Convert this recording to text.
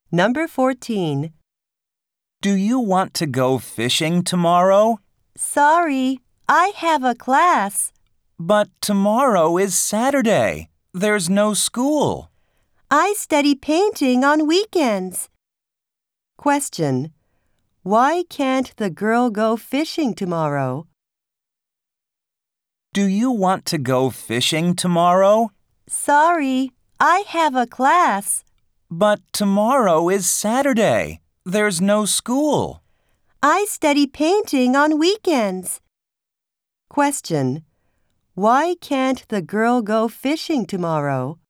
Number 14. Do you want to go fishing tomorrow? Sorry, I have a class. But tomorrow is Saturday. There's no school. I study painting on weekends. Question. Why can't the girl go fishing tomorrow? Do you want to go fishing tomorrow? Sorry, I have a class. But tomorrow is Saturday. There's no school. I study painting on weekends. Question. Why can't the girl go fishing tomorrow?